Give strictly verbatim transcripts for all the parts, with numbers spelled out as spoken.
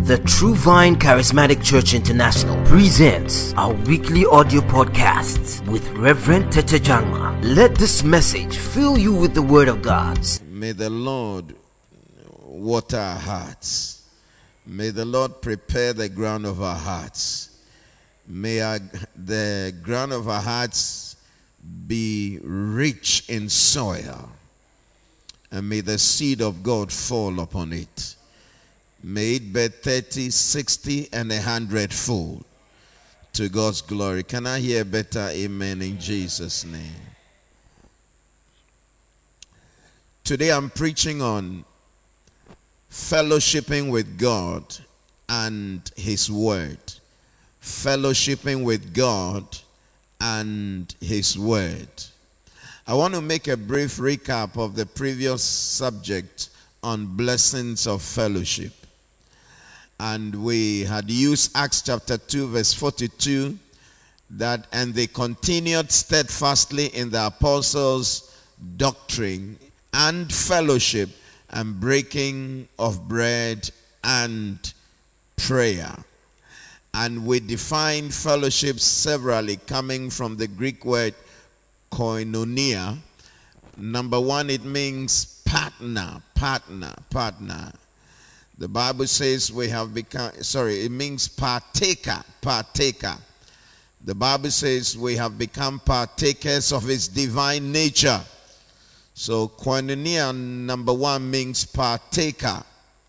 The True Vine Charismatic Church International presents our weekly audio podcasts with Reverend Tete Jangma. Let this message fill you with the Word of God. May the Lord water our hearts. May the Lord prepare the ground of our hearts. May our, the ground of our hearts be rich in soil. And may the seed of God fall upon it. May it bear thirty, sixty, and a hundred fold to God's glory. Can I hear better amen in Jesus' name? Today I'm preaching on fellowshipping with God and His Word. Fellowshipping with God and His Word. I want to make a brief recap of the previous subject on blessings of fellowship. And we had used Acts chapter two verse forty-two, that and they continued steadfastly in the apostles' doctrine and fellowship and breaking of bread and prayer. And we defined fellowship severally, coming from the Greek word koinonia. Number one, it means partner, partner, partner. The Bible says we have become, sorry, it means partaker, partaker. The Bible says we have become partakers of His divine nature. So koinonia, number one, means partaker.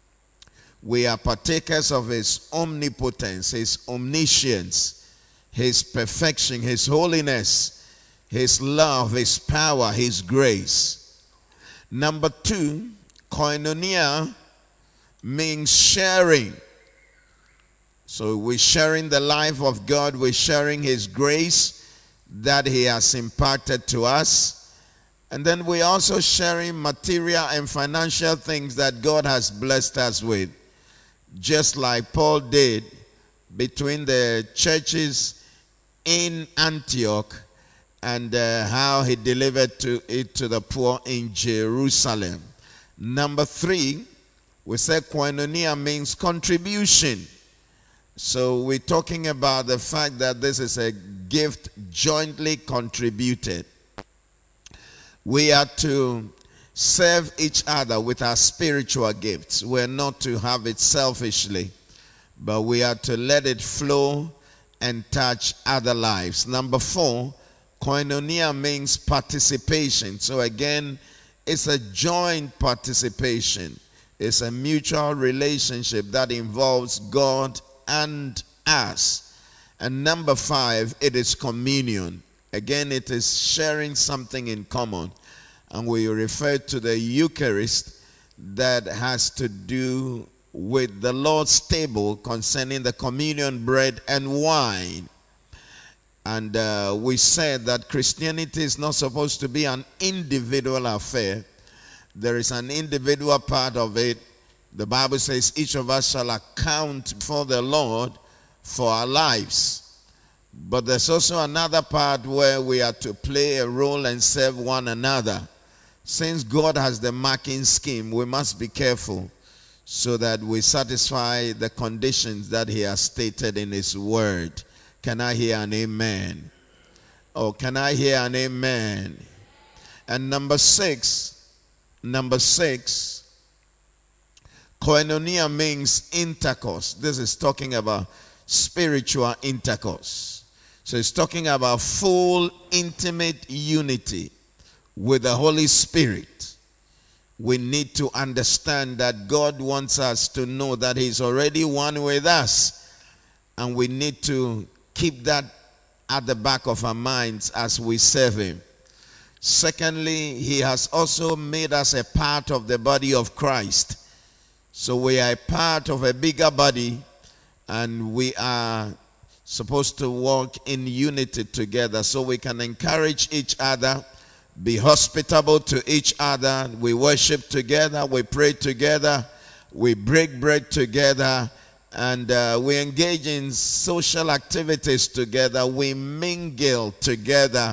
We are partakers of His omnipotence, His omniscience, His perfection, His holiness, His love, His power, His grace. Number two, koinonia means sharing. So we're sharing the life of God, we're sharing His grace that He has imparted to us. And then we're also sharing material and financial things that God has blessed us with. Just like Paul did between the churches in Antioch and uh, how he delivered to it to the poor in Jerusalem. Number three, we said koinonia means contribution. So we're talking about the fact that this is a gift jointly contributed. We are to serve each other with our spiritual gifts. We're not to have it selfishly, but we are to let it flow and touch other lives. Number four, koinonia means participation. So again, it's a joint participation. It's a mutual relationship that involves God and us. And number five, it is communion. Again, it is sharing something in common. And we refer to the Eucharist that has to do with the Lord's table concerning the communion bread and wine. And uh, we said that Christianity is not supposed to be an individual affair. There is an individual part of it. The Bible says each of us shall account for the Lord for our lives. But there's also another part where we are to play a role and serve one another. Since God has the marking scheme, we must be careful so that we satisfy the conditions that He has stated in His Word. Can I hear an amen? Oh, can I hear an amen? And number six, Number six, koinonia means intercourse. This is talking about spiritual intercourse. So it's talking about full, intimate unity with the Holy Spirit. We need to understand that God wants us to know that He's already one with us. And we need to keep that at the back of our minds as we serve Him. Secondly, He has also made us a part of the body of Christ. So we are a part of a bigger body, and we are supposed to walk in unity together so we can encourage each other, be hospitable to each other. We worship together, we pray together, we break bread together, and uh, we engage in social activities together. We mingle together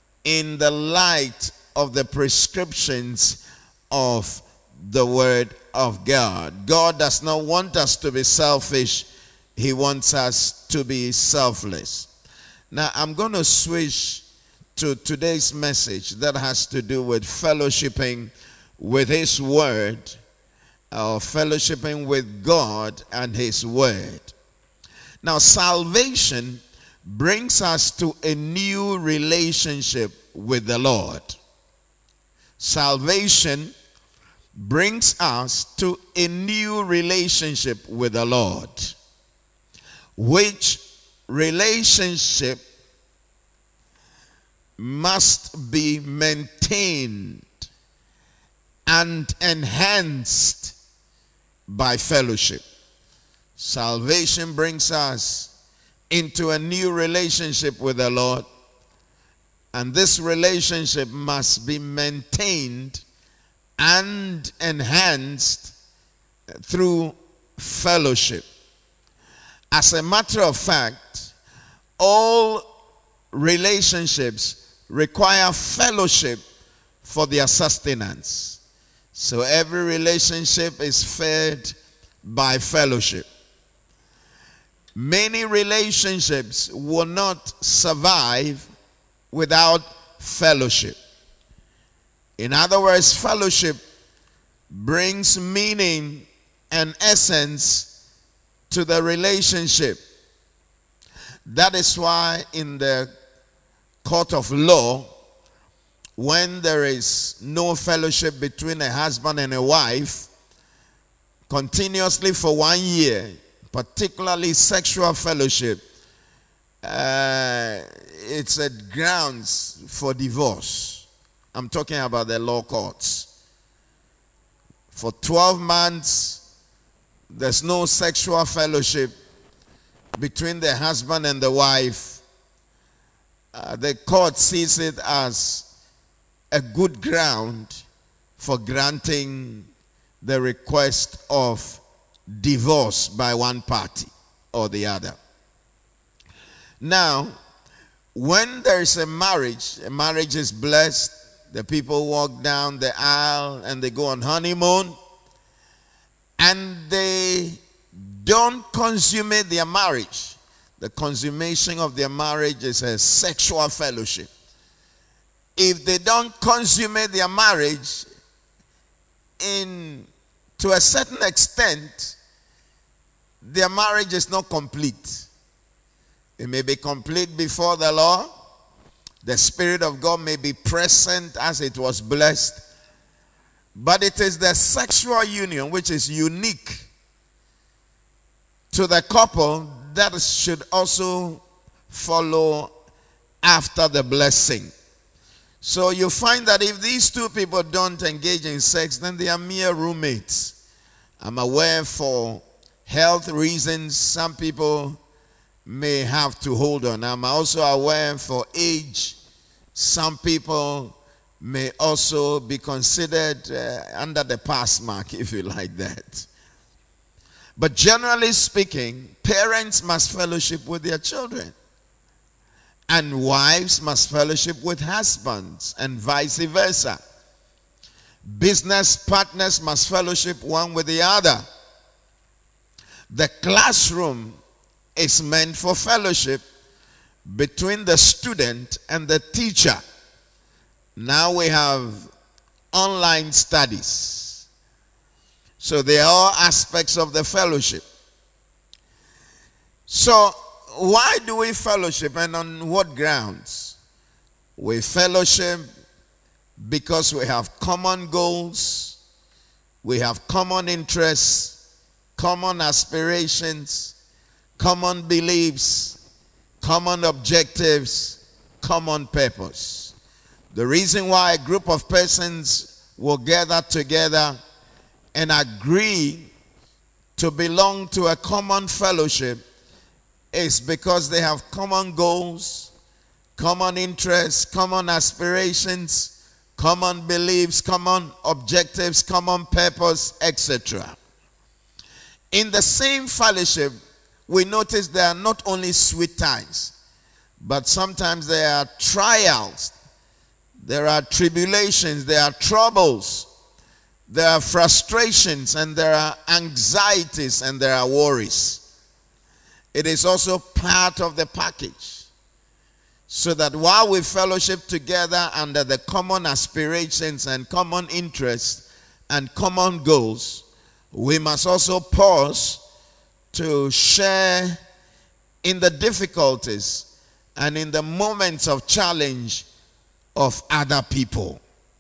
in the light of the prescriptions of the Word of God. God does not want us to be selfish. He wants us to be selfless. Now, I'm going to switch to today's message that has to do with fellowshipping with His Word, or fellowshipping with God and His Word. Now, salvation brings us to a new relationship with the Lord. Salvation brings us to a new relationship with the Lord, which relationship must be maintained and enhanced by fellowship. Salvation brings us into a new relationship with the Lord, and this relationship must be maintained and enhanced through fellowship. As a matter of fact, all relationships require fellowship for their sustenance. So every relationship is fed by fellowship. Many relationships will not survive without fellowship. In other words, fellowship brings meaning and essence to the relationship. That is why in the court of law, when there is no fellowship between a husband and a wife, continuously for one year, particularly sexual fellowship, uh, it's a grounds for divorce. I'm talking about the law courts. For twelve months, there's no sexual fellowship between the husband and the wife. Uh, the court sees it as a good ground for granting the request of divorce by one party or the other. Now, when there is a marriage, a marriage is blessed, the people walk down the aisle and they go on honeymoon, and they don't consummate their marriage. The consummation of their marriage is a sexual fellowship. If they don't consummate their marriage, in to a certain extent, their marriage is not complete. It may be complete before the law. The Spirit of God may be present as it was blessed. But it is the sexual union which is unique to the couple that should also follow after the blessing. So you find that if these two people don't engage in sex, then they are mere roommates. I'm aware for health reasons, some people may have to hold on. I'm also aware for age, some people may also be considered uh, under the pass mark, if you like that. But generally speaking, parents must fellowship with their children, and wives must fellowship with husbands, and vice versa. Business partners must fellowship one with the other. The classroom is meant for fellowship between the student and the teacher. Now we have online studies. So they are all aspects of the fellowship. So why do we fellowship, and on what grounds? We fellowship because we have common goals, we have common interests, common aspirations, common beliefs, common objectives, common purpose. The reason why a group of persons will gather together and agree to belong to a common fellowship is because they have common goals, common interests, common aspirations, common beliefs, common objectives, common purpose, et cetera. In the same fellowship, we notice there are not only sweet times, but sometimes there are trials, there are tribulations, there are troubles, there are frustrations, and there are anxieties, and there are worries. It is also part of the package. So that while we fellowship together under the common aspirations and common interests and common goals, we must also pause to share in the difficulties and in the moments of challenge of other people.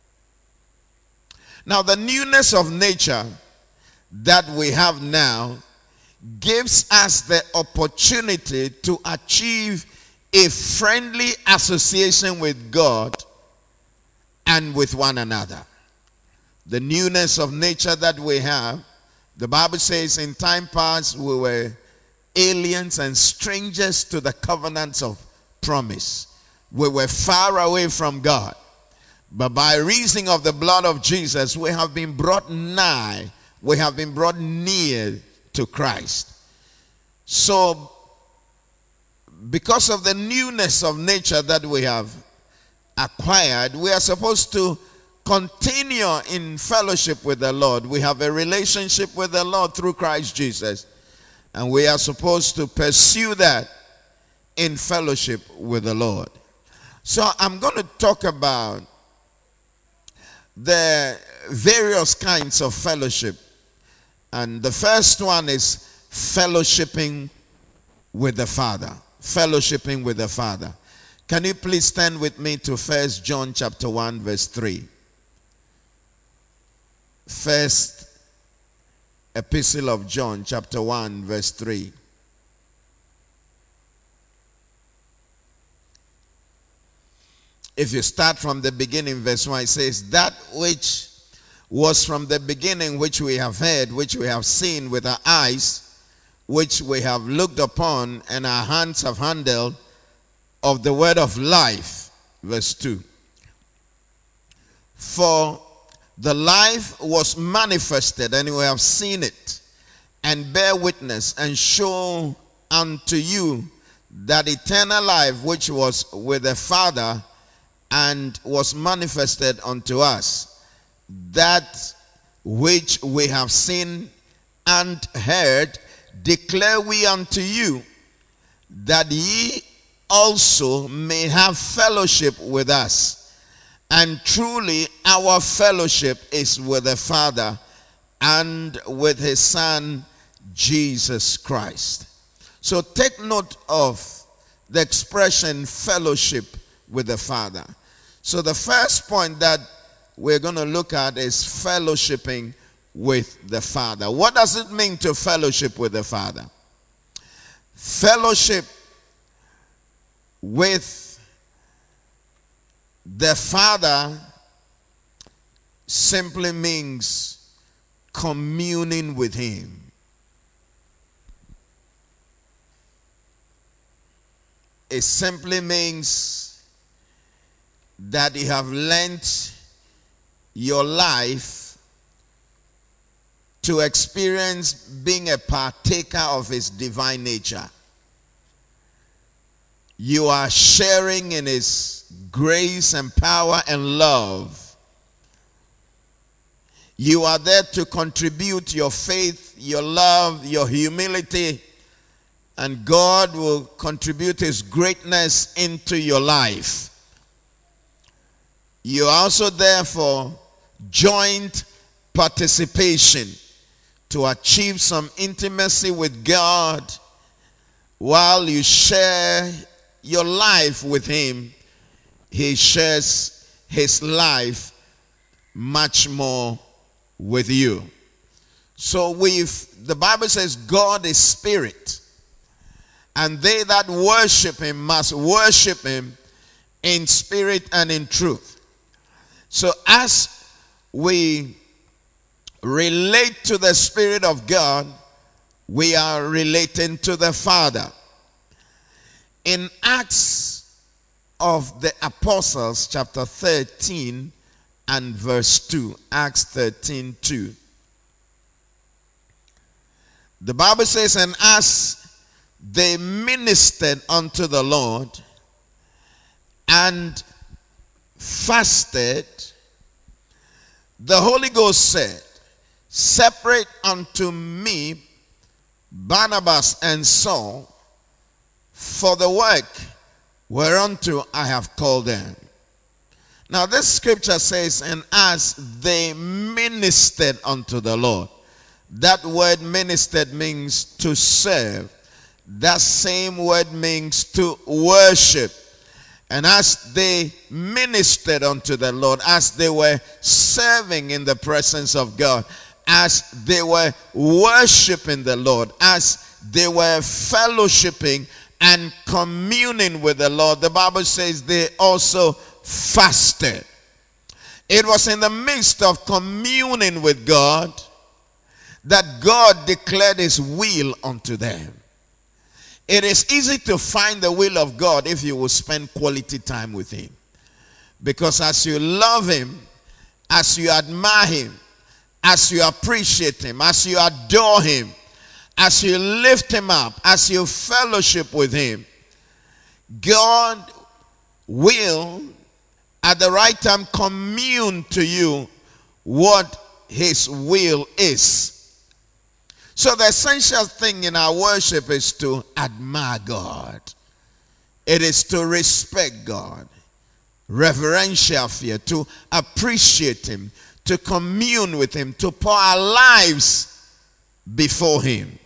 Now, the newness of nature that we have now gives us the opportunity to achieve a friendly association with God and with one another. The newness of nature that we have, the Bible says in time past we were aliens and strangers to the covenants of promise. We were far away from God. But by reason of the blood of Jesus, we have been brought nigh. We have been brought near to Christ. So, because of the newness of nature that we have acquired, we are supposed to continue in fellowship with the Lord. We have a relationship with the Lord through Christ Jesus. And we are supposed to pursue that in fellowship with the Lord. So I'm going to talk about the various kinds of fellowship. And the first one is fellowshipping with the Father. Fellowshipping with the Father. Can you please stand with me to First John chapter one verse three? First Epistle of John chapter one verse three. If you start from the beginning, verse one, it says, that which was from the beginning, which we have heard, which we have seen with our eyes, which we have looked upon, and our hands have handled, of the word of life. Verse two. For the life was manifested, and we have seen it, and bear witness, and show unto you that eternal life which was with the Father, and was manifested unto us. That which we have seen and heard declare we unto you, that ye also may have fellowship with us. And truly our fellowship is with the Father and with his Son Jesus Christ. So take note of the expression fellowship with the Father. So the first point that we're going to look at is fellowshipping with the Father. What does it mean to fellowship with the Father? Fellowship with the Father simply means communing with him. It simply means that you have lent your life to experience being a partaker of his divine nature. You are sharing in his grace and power and love. You are there to contribute your faith, your love, your humility, and God will contribute his greatness into your life. You are also there for joint participation to achieve some intimacy with God while you share your life with him. He shares his life much more with you. So we've, the Bible says God is spirit, and they that worship him must worship him in spirit and in truth. So as we relate to the Spirit of God, we are relating to the Father. In Acts of the Apostles, chapter thirteen and verse two, Acts thirteen, two. The Bible says, and as they ministered unto the Lord and fasted, the Holy Ghost said, separate unto me Barnabas and Saul for the work whereunto I have called them. Now this scripture says, and as they ministered unto the Lord. That word ministered means to serve. That same word means to worship. And as they ministered unto the Lord, as they were serving in the presence of God, as they were worshiping the Lord, as they were fellowshipping and communing with the Lord, the Bible says they also fasted. It was in the midst of communing with God that God declared his will unto them. It is easy to find the will of God if you will spend quality time with him. Because as you love him, as you admire him, as you appreciate him, as you adore him, as you lift him up, as you fellowship with him, God will at the right time commune to you what his will is. So the essential thing in our worship is to admire God. It is to respect God. Reverential fear, to appreciate him, to commune with him, to pour our lives before him.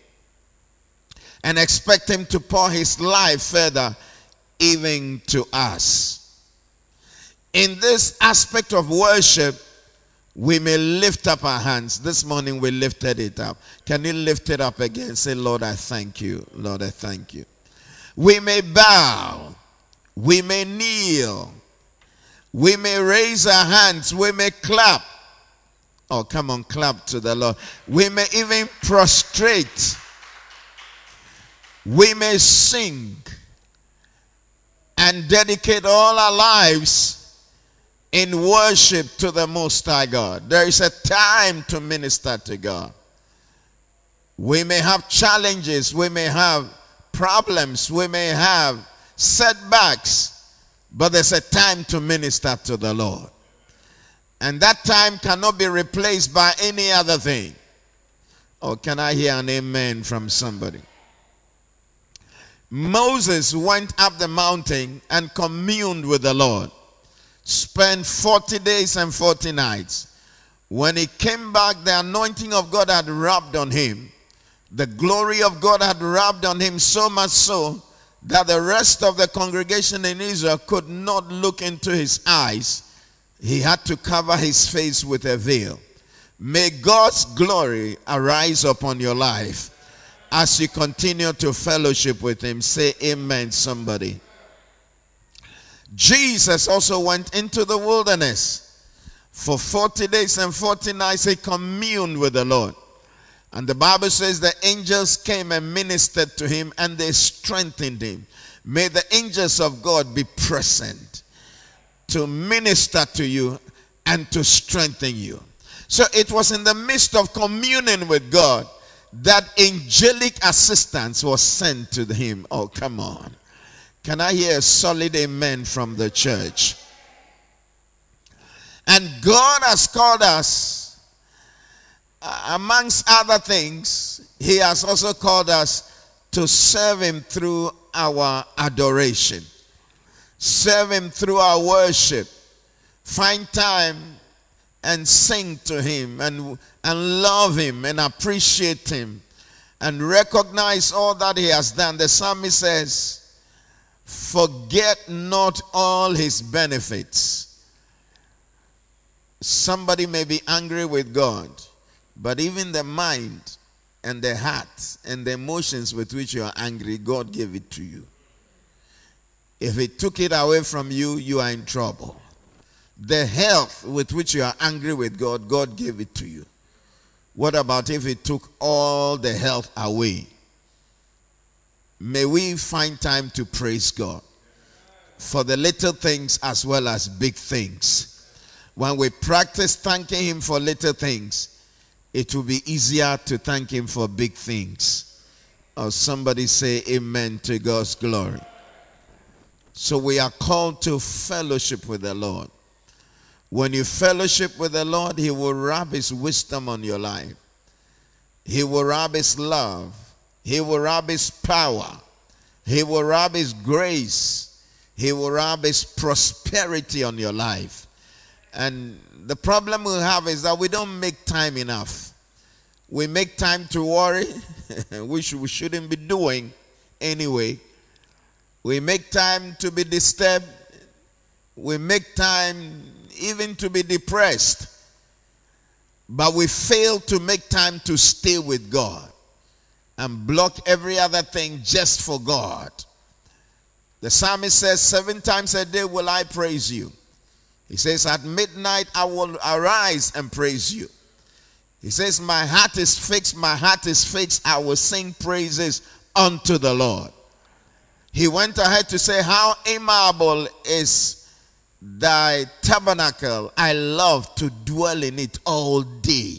And expect him to pour his life further even to us. In this aspect of worship, we may lift up our hands. This morning we lifted it up. Can you lift it up again? Say, Lord, I thank you. Lord, I thank you. We may bow. We may kneel. We may raise our hands. We may clap. Oh, come on, clap to the Lord. We may even prostrate. We may sing and dedicate all our lives in worship to the Most High God. There is a time to minister to God. We may have challenges, we may have problems, we may have setbacks, but there's a time to minister to the Lord. And that time cannot be replaced by any other thing. Oh, can I hear an amen from somebody? Moses went up the mountain and communed with the Lord. Spent forty days and forty nights. When he came back, the anointing of God had rubbed on him. The glory of God had rubbed on him, so much so that the rest of the congregation in Israel could not look into his eyes. He had to cover his face with a veil. May God's glory arise upon your life as you continue to fellowship with him. Say amen, somebody. Jesus also went into the wilderness. For forty days and forty nights he communed with the Lord. And the Bible says the angels came and ministered to him and they strengthened him. May the angels of God be present to minister to you and to strengthen you. So it was in the midst of communing with God that angelic assistance was sent to him. Oh, come on. Can I hear a solid amen from the church? And God has called us, uh, amongst other things, he has also called us to serve him through our adoration. Serve him through our worship. Find time and sing to him and, and love him and appreciate him and recognize all that he has done. The psalmist says, forget not all his benefits. Somebody may be angry with God, but even the mind and the heart and the emotions with which you are angry, God gave it to you. If he took it away from you, you are in trouble. The health with which you are angry with God, God gave it to you. What about if he took all the health away? May we find time to praise God for the little things as well as big things. When we practice thanking him for little things, it will be easier to thank him for big things. Or somebody say amen to God's glory. So we are called to fellowship with the Lord. When you fellowship with the Lord, he will rub his wisdom on your life. He will rub his love. He will rub his power. He will rub his grace. He will rub his prosperity on your life. And the problem we have is that we don't make time enough. We make time to worry, which we shouldn't be doing anyway. We make time to be disturbed. We make time even to be depressed. But we fail to make time to stay with God and block every other thing just for God. The psalmist says, seven times a day will I praise you. He says, at midnight I will arise and praise you. He says, my heart is fixed, my heart is fixed. I will sing praises unto the Lord. He went ahead to say, how amiable is thy tabernacle. I love to dwell in it all day.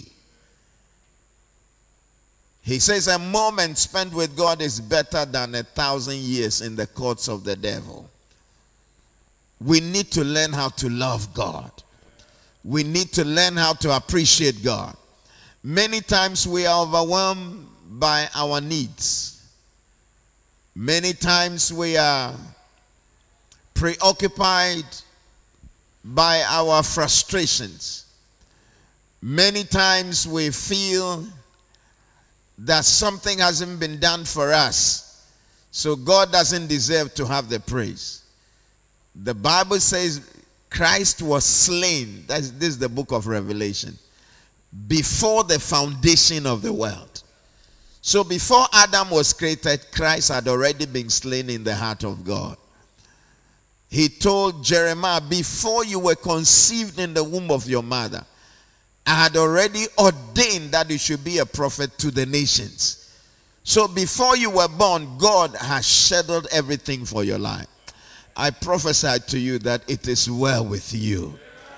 He says, a moment spent with God is better than a thousand years in the courts of the devil. We need to learn how to love God. We need to learn how to appreciate God. Many times we are overwhelmed by our needs. Many times we are preoccupied by our frustrations. Many times we feel that something hasn't been done for us, so God doesn't deserve to have the praise. The Bible says Christ was slain. That's, this is the book of Revelation. Before the foundation of the world. So before Adam was created, Christ had already been slain in the heart of God. He told Jeremiah, before you were conceived in the womb of your mother, I had already ordained that you should be a prophet to the nations. So before you were born, God has scheduled everything for your life. I prophesy to you that it is well with you.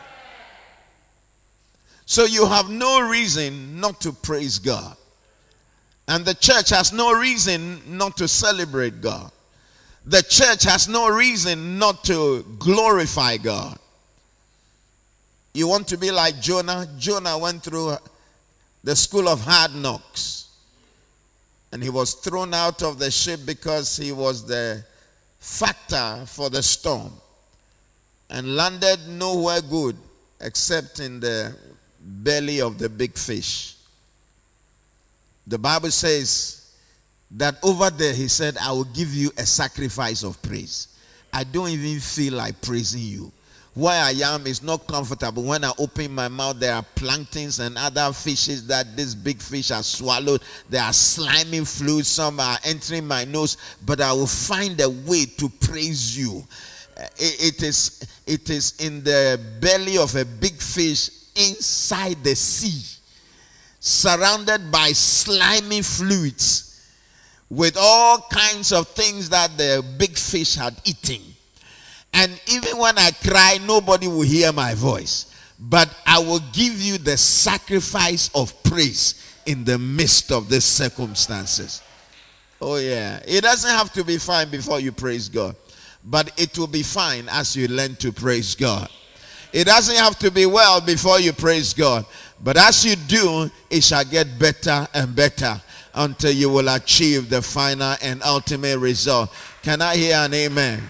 So you have no reason not to praise God. And the church has no reason not to celebrate God. The church has no reason not to glorify God. You want to be like Jonah? Jonah went through the school of hard knocks. And he was thrown out of the ship because he was the factor for the storm. And landed nowhere good except in the belly of the big fish. The Bible says that over there he said, I will give you a sacrifice of praise. I don't even feel like praising you. Where I am is not comfortable. When I open my mouth, there are planktons and other fishes that this big fish has swallowed. There are slimy fluids. Some are entering my nose. But I will find a way to praise you. It, it is, it is in the belly of a big fish inside the sea, surrounded by slimy fluids, with all kinds of things that the big fish had eaten. And even when I cry, nobody will hear my voice. But I will give you the sacrifice of praise in the midst of these circumstances. Oh yeah. It doesn't have to be fine before you praise God. But it will be fine as you learn to praise God. It doesn't have to be well before you praise God. But as you do, it shall get better and better until you will achieve the final and ultimate result. Can I hear an amen?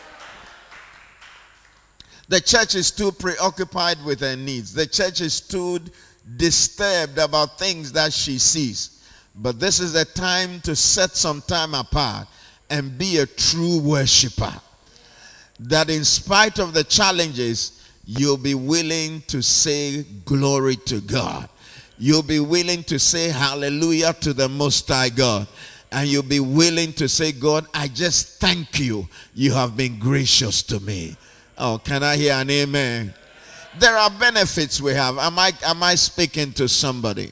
The church is too preoccupied with her needs. The church is too disturbed about things that she sees. But this is the time to set some time apart and be a true worshiper. That in spite of the challenges, you'll be willing to say glory to God. You'll be willing to say hallelujah to the Most High God. And you'll be willing to say, God, I just thank you. You have been gracious to me. Oh, can I hear an amen? There are benefits we have. Am I, am I speaking to somebody?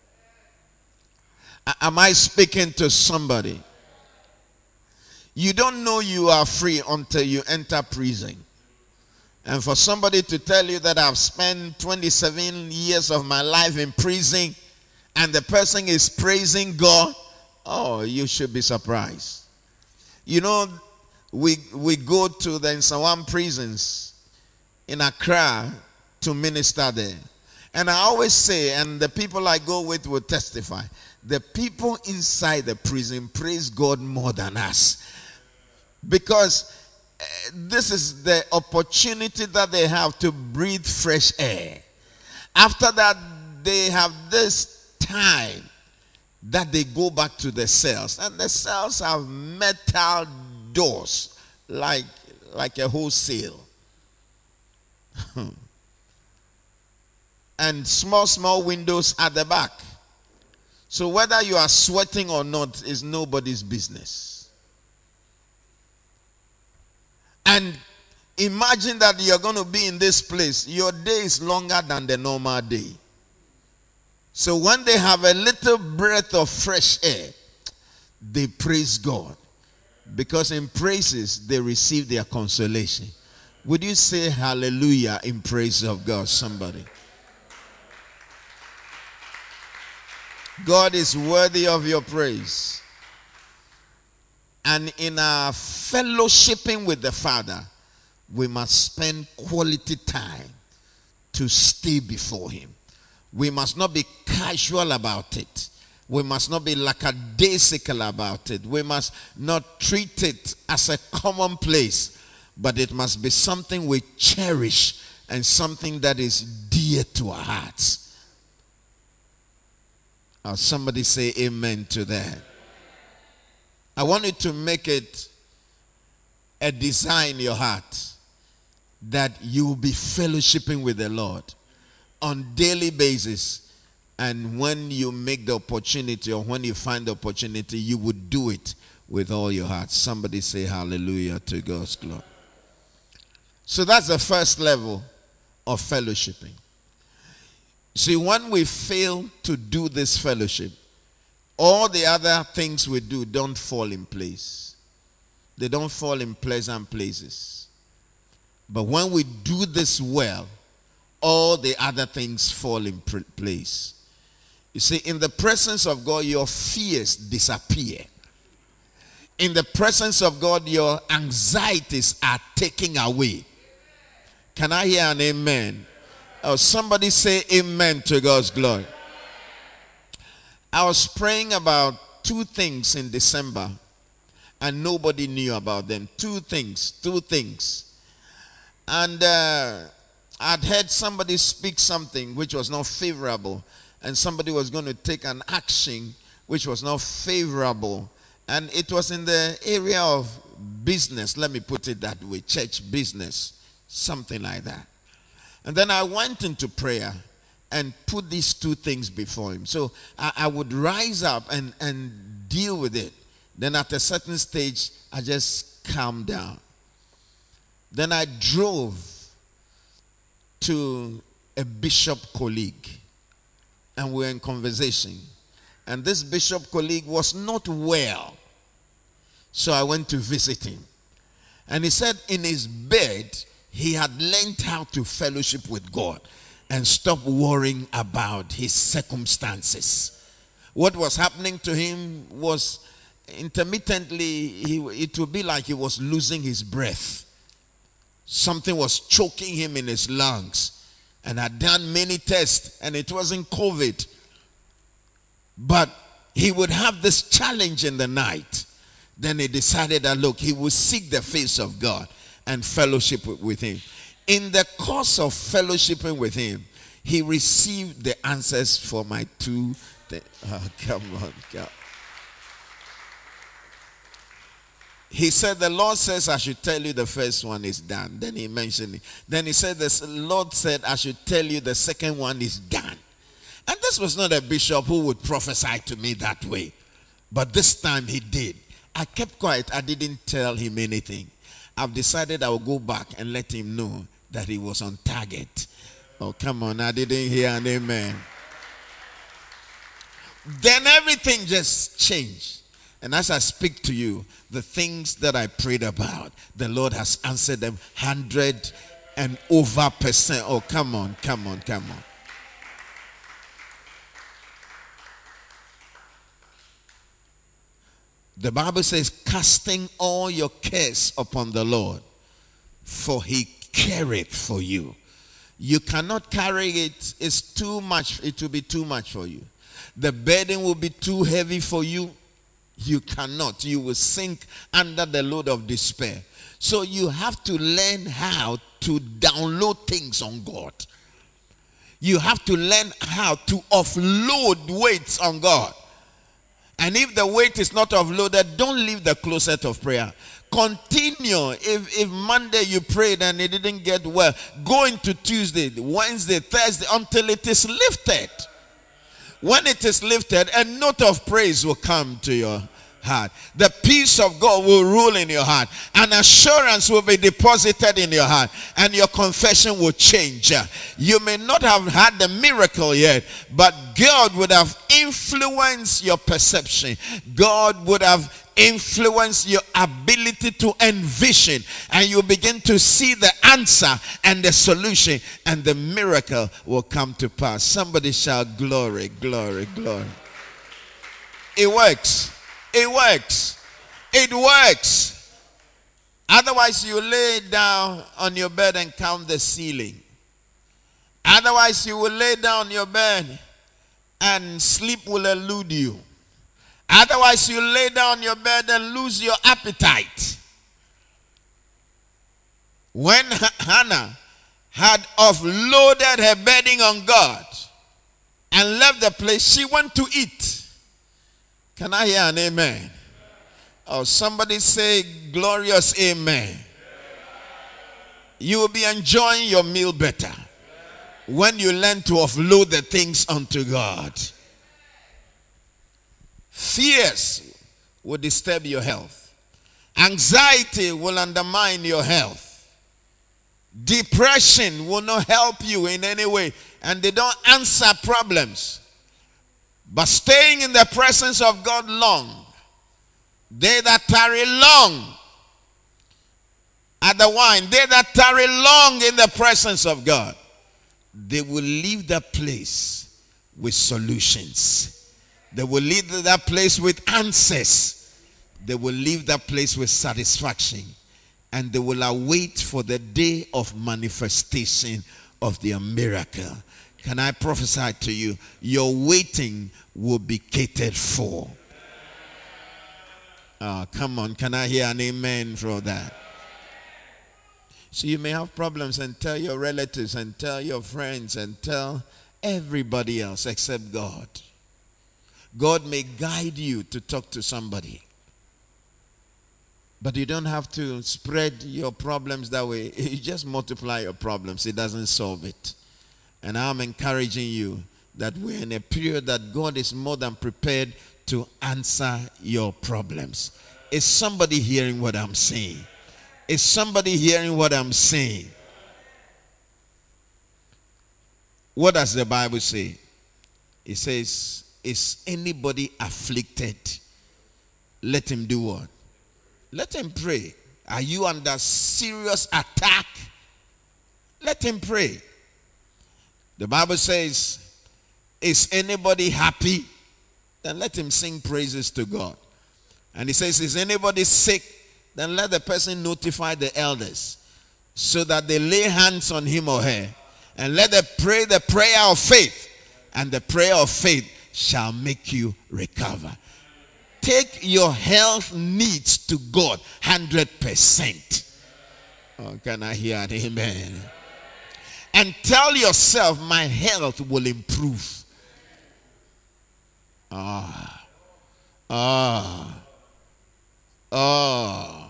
Am I speaking to somebody? You don't know you are free until you enter prison. And for somebody to tell you that I've spent twenty-seven years of my life in prison and the person is praising God, oh, you should be surprised. You know, we we go to the Nsawam prisons in Accra to minister there. And I always say, and the people I go with will testify, the people inside the prison praise God more than us. Because uh, this is the opportunity that they have to breathe fresh air. After that, they have this time that they go back to the cells. And the cells have metal doors, like, like a wholesale. And small, small windows at the back. So whether you are sweating or not is nobody's business. And imagine that you're going to be in this place. Your day is longer than the normal day. So when they have a little breath of fresh air, they praise God. Because in praises, they receive their consolation. Would you say hallelujah in praise of God, somebody? God is worthy of your praise. And in our fellowshipping with the Father, we must spend quality time to stay before Him. We must not be casual about it. We must not be lackadaisical about it. We must not treat it as a commonplace, but it must be something we cherish and something that is dear to our hearts. Uh, somebody say amen to that. I want you to make it a desire in your heart that you will be fellowshipping with the Lord on daily basis. And when you make the opportunity, or when you find the opportunity, you would do it with all your heart. Somebody say hallelujah to God's glory. So that's the first level of fellowshipping. See, when we fail to do this fellowship, all the other things we do don't fall in place. They don't fall in pleasant places. But when we do this well, all the other things fall in place. You see, in the presence of God, your fears disappear. In the presence of God, your anxieties are taken away. Can I hear an amen? Oh, somebody say amen to God's glory. I was praying about two things in December, and nobody knew about them. Two things, two things. And uh, I'd heard somebody speak something which was not favorable, and somebody was going to take an action which was not favorable. And it was in the area of business, let me put it that way, church business, something like that. And then I went into prayer and put these two things before him. So I, I would rise up and, and deal with it. Then at a certain stage, I just calmed down. Then I drove to a bishop colleague, and we were in conversation. And this bishop colleague was not well. So I went to visit him. And he said in his bed, he had learned how to fellowship with God and stop worrying about his circumstances. What was happening to him was intermittently, he, it would be like he was losing his breath. Something was choking him in his lungs. And had done many tests, and it wasn't COVID. But he would have this challenge in the night. Then he decided that, look, he would seek the face of God and fellowship with him. In the course of fellowshipping with him, he received the answers for my two things. Oh, come on, come. He said, the Lord says I should tell you the first one is done. Then he mentioned it. Then he said, the Lord said I should tell you the second one is done. And this was not a bishop who would prophesy to me that way. But this time he did. I kept quiet. I didn't tell him anything. I've decided I will go back and let him know that he was on target. Oh, come on. I didn't hear an amen. Then everything just changed. And as I speak to you, the things that I prayed about, the Lord has answered them hundred and over percent. Oh, come on, come on, come on. The Bible says, casting all your cares upon the Lord, for he careth for you. You cannot carry it. It's too much. It will be too much for you. The burden will be too heavy for you. You cannot. You will sink under the load of despair. So you have to learn how to download things on God. You have to learn how to offload weights on God. And if the weight is not offloaded, don't leave the closet of prayer. Continue. If, if Monday you prayed and it didn't get well, go into Tuesday, Wednesday, Thursday until it is lifted. When it is lifted, a note of praise will come to your heart. The peace of God will rule in your heart. An assurance will be deposited in your heart. And your confession will change. You may not have had the miracle yet, but God would have influenced your perception. God would have influenced your ability to envision. And you begin to see the answer and the solution. And the miracle will come to pass. Somebody shout glory, glory, glory. It works. It works. It works. Otherwise, you lay down on your bed and count the ceiling. Otherwise, you will lay down on your bed and sleep will elude you. Otherwise, you lay down on your bed and lose your appetite. When Hannah had offloaded her bedding on God and left the place, she went to eat. Can I hear an amen? Oh, somebody say glorious amen. You will be enjoying your meal better when you learn to offload the things unto God. Fears will disturb your health. Anxiety will undermine your health. Depression will not help you in any way, and they don't answer problems. But staying in the presence of God long, they that tarry long at the wine, they that tarry long in the presence of God, they will leave that place with solutions. They will leave that place with answers. They will leave that place with satisfaction. And they will await for the day of manifestation of their miracle. Can I prophesy to you? Your waiting will be catered for. Oh, come on. Can I hear an amen for that? So you may have problems and tell your relatives and tell your friends and tell everybody else except God. God may guide you to talk to somebody. But you don't have to spread your problems that way. You just multiply your problems. It doesn't solve it. And I'm encouraging you that we're in a period that God is more than prepared to answer your problems. Is somebody hearing what I'm saying? Is somebody hearing what I'm saying? What does the Bible say? It says, is anybody afflicted? Let him do what? Let him pray. Are you under serious attack? Let him pray. The Bible says, is anybody happy? Then let him sing praises to God. And he says, is anybody sick? Then let the person notify the elders so that they lay hands on him or her. And let them pray the prayer of faith. And the prayer of faith shall make you recover. Take your health needs to God one hundred percent. Oh, can I hear it? Amen. And tell yourself, my health will improve. Ah. Ah. Ah.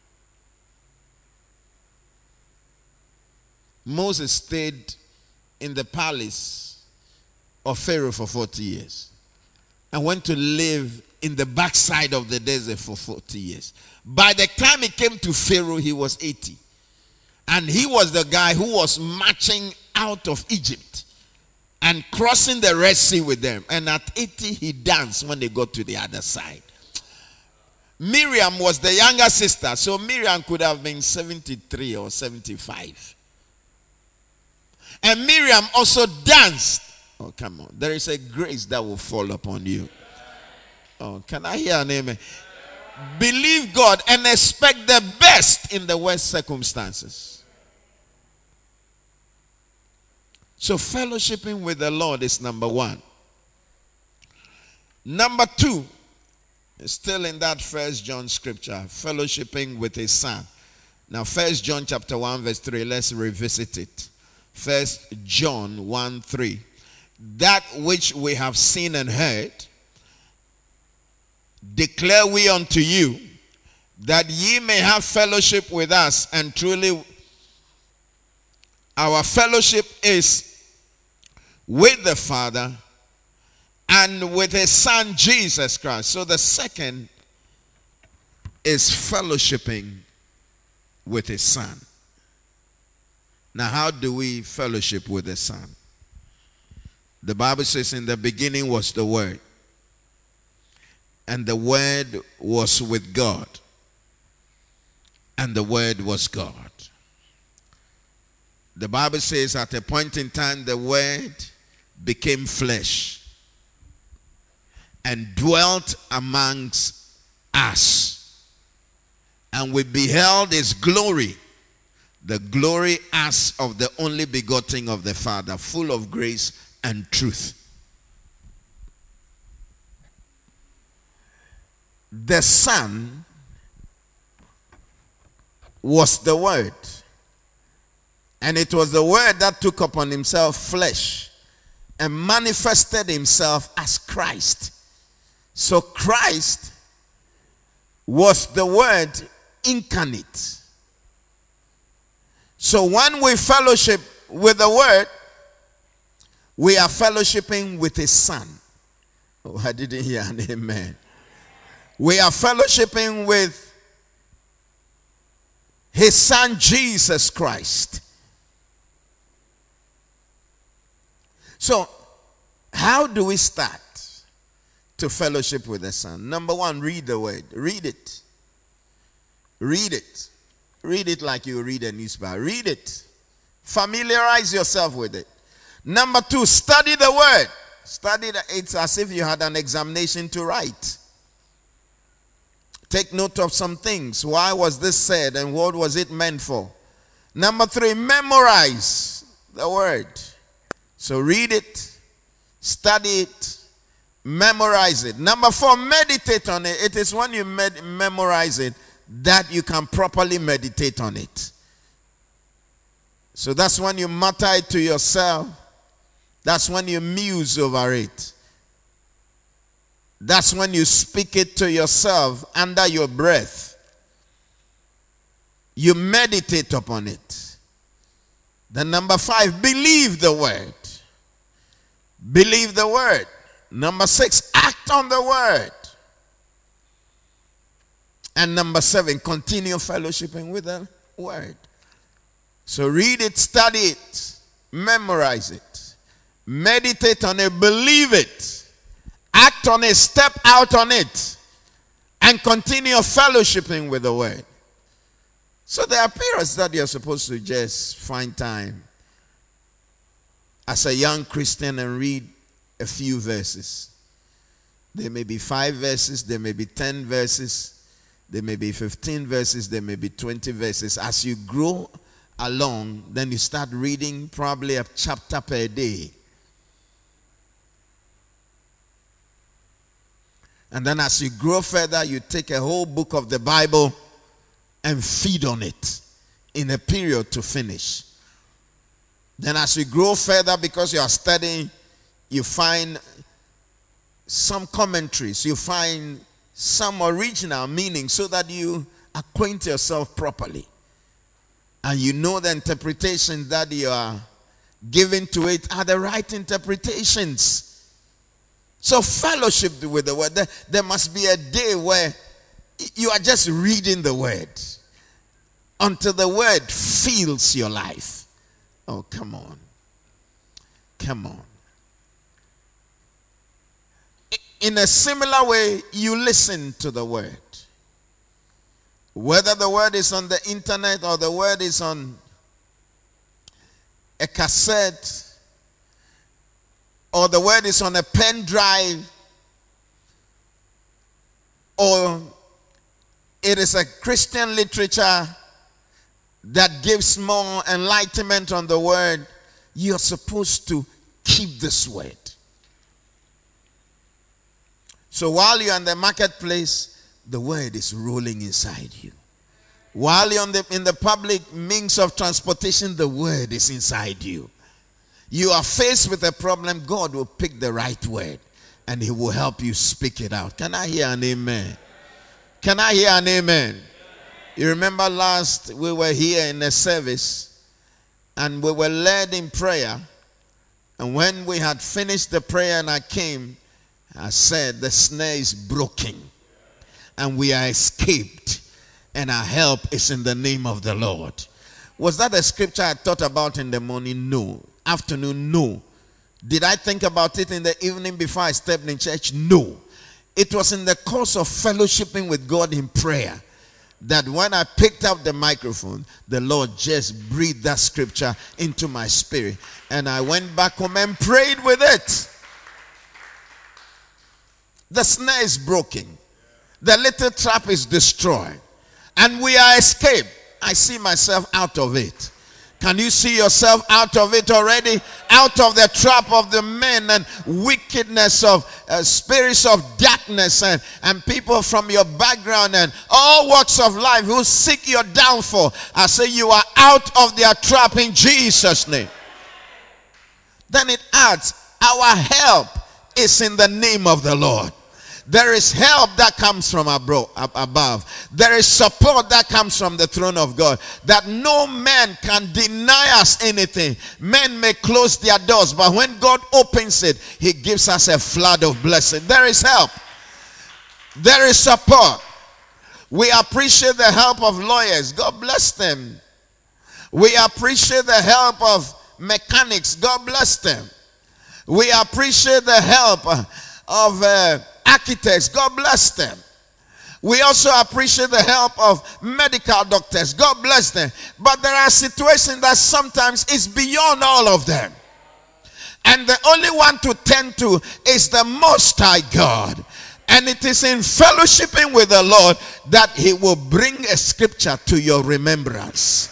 Moses stayed in the palace of Pharaoh for forty years and went to live in the backside of the desert for forty years. By the time he came to Pharaoh, he was eighty. And he was the guy who was marching out of Egypt and crossing the Red Sea with them. And at eighty, he danced when they got to the other side. Miriam was the younger sister, so Miriam could have been seventy-three or seventy-five. And Miriam also danced. Oh, come on. There is a grace that will fall upon you. Oh, can I hear an amen? Believe God and expect the best in the worst circumstances. So fellowshipping with the Lord is number one. Number two, still in that First John scripture, fellowshipping with his son. Now First John chapter one verse three, let's revisit it. First John one three. That which we have seen and heard, declare we unto you, that ye may have fellowship with us, and truly our fellowship is with the Father and with his Son Jesus Christ. So the second is fellowshipping with his Son. Now, how do we fellowship with the Son? The Bible says, in the beginning was the Word, and the Word was with God, and the Word was God. The Bible says at a point in time the Word became flesh and dwelt amongst us, and we beheld his glory, the glory as of the only begotten of the Father, full of grace and truth. The Son was the Word, and it was the Word that took upon himself flesh and manifested himself as Christ. So Christ was the Word incarnate. So when we fellowship with the Word, we are fellowshipping with his Son. Oh, I didn't hear an amen. We are fellowshipping with his Son Jesus Christ. So, how do we start to fellowship with the Son? Number one, read the Word. Read it. Read it. Read it like you read a newspaper. Read it. Familiarize yourself with it. Number two, study the Word. Study it. It's as if you had an examination to write. Take note of some things. Why was this said and what was it meant for? Number three, memorize the Word. So read it, study it, memorize it. Number four, meditate on it. It is when you med- memorize it that you can properly meditate on it. So that's when you mutter it to yourself. That's when you muse over it. That's when you speak it to yourself under your breath. You meditate upon it. Then number five, believe the Word. Believe the Word. Number six, act on the Word. And number seven, continue fellowshipping with the Word. So read it, study it, memorize it, meditate on it, believe it, act on it, step out on it, and continue fellowshipping with the Word. So there are periods that you're supposed to just find time as a young Christian and read a few verses. There may be five verses, there may be ten verses, there may be fifteen verses, there may be twenty verses. As you grow along, then you start reading probably a chapter per day. And then as you grow further, you take a whole book of the Bible and feed on it in a period to finish. Then as you grow further, because you are studying, you find some commentaries, you find some original meaning so that you acquaint yourself properly. And you know the interpretations that you are giving to it are the right interpretations. So fellowship with the Word. There, there must be a day where you are just reading the Word until the Word fills your life. Oh, come on. Come on. In a similar way, you listen to the Word. Whether the Word is on the internet or the Word is on a cassette or the Word is on a pen drive or it is a Christian literature that gives more enlightenment on the Word, you're supposed to keep this word. So while you're in the marketplace, the word is rolling inside you. While you're in the, in the public means of transportation, the word is inside you. You are faced with a problem, God will pick the right word and he will help you speak it out. Can I hear an amen? Can I hear an amen? You remember last we were here in a service and we were led in prayer. And when we had finished the prayer and I came, I said the snare is broken and we are escaped and our help is in the name of the Lord. Was that a scripture I thought about in the morning? No. Afternoon? No. Did I think about it in the evening before I stepped in church? No. It was in the course of fellowshipping with God in prayer that when I picked up the microphone, the Lord just breathed that scripture into my spirit. And I went back home and prayed with it. The snare is broken. The little trap is destroyed. And we are escaped. I see myself out of it. Can you see yourself out of it already? Out of the trap of the men and wickedness of uh, spirits of darkness and, and people from your background and all walks of life who seek your downfall. I say you are out of their trap in Jesus' name. Then it adds, our help is in the name of the Lord. There is help that comes from above. There is support that comes from the throne of God. That no man can deny us anything. Men may close their doors, but when God opens it, he gives us a flood of blessing. There is help. There is support. We appreciate the help of lawyers. God bless them. We appreciate the help of mechanics. God bless them. We appreciate the help of uh, architects. God bless them. We also appreciate the help of medical doctors. God bless them. But there are situations that sometimes is beyond all of them. And the only one to tend to is the Most High God. And it is in fellowshipping with the Lord that he will bring a scripture to your remembrance.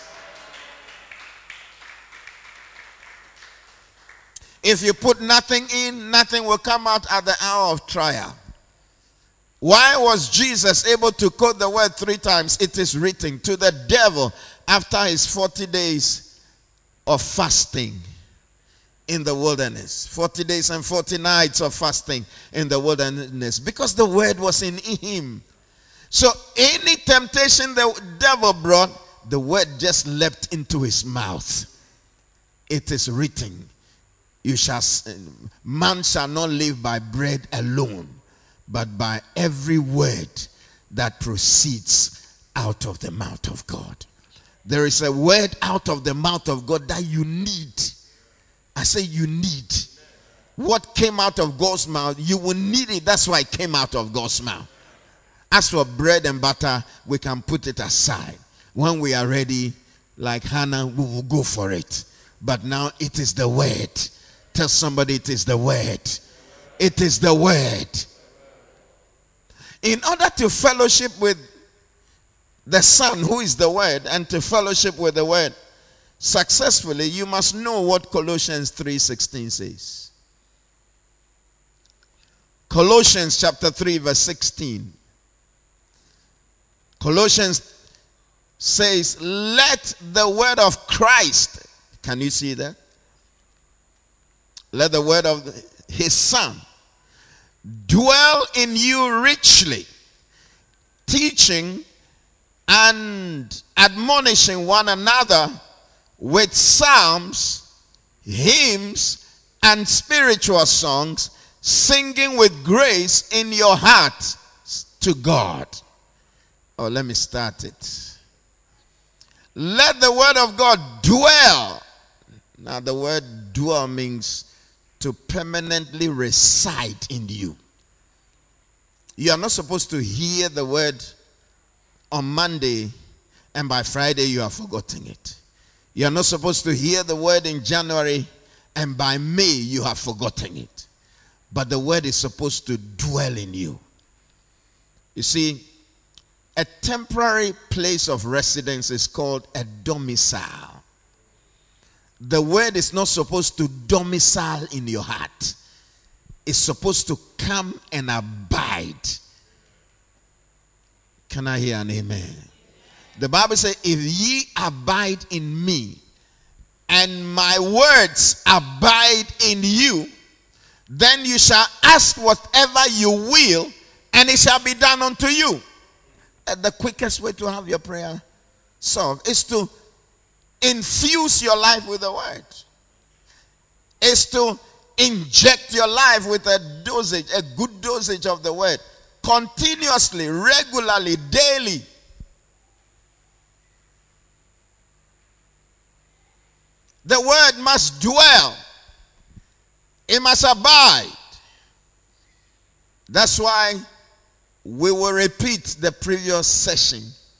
If you put nothing in, nothing will come out at the hour of trial. Why was Jesus able to quote the word three times? It is written to the devil after his forty days of fasting in the wilderness. forty days and forty nights of fasting in the wilderness. Because the word was in him. So any temptation the devil brought, the word just leapt into his mouth. It is written. You shall, man shall not live by bread alone, but by every word that proceeds out of the mouth of God. There is a word out of the mouth of God that you need. I say you need. What came out of God's mouth, you will need it. That's why it came out of God's mouth. As for bread and butter, we can put it aside. When we are ready, like Hannah, we will go for it. But now it is the word. Tell somebody it is the word. It is the word. In order to fellowship with the Son, who is the word, and to fellowship with the word successfully, you must know what Colossians three sixteen says. Colossians chapter three verse sixteen. Colossians says, let the word of Christ, can you see that? Let the word of his Son dwell in you richly, teaching and admonishing one another with psalms, hymns, and spiritual songs, singing with grace in your heart to God. Oh, let me start it. Let the word of God dwell. Now, the word dwell means to permanently reside in you. You are not supposed to hear the word on Monday and by Friday you have forgotten it. You are not supposed to hear the word in January and by May you have forgotten it. But the word is supposed to dwell in you. You see, a temporary place of residence is called a domicile. The word is not supposed to domicile in your heart. It's supposed to come and abide. Can I hear an amen? The Bible says, if ye abide in me, and my words abide in you, then you shall ask whatever you will, and it shall be done unto you. And the quickest way to have your prayer solved is to infuse your life with the word. Is to inject your life with a dosage, a good dosage of the word. Continuously, regularly, daily. The word must dwell. It must abide. That's why we will repeat the previous session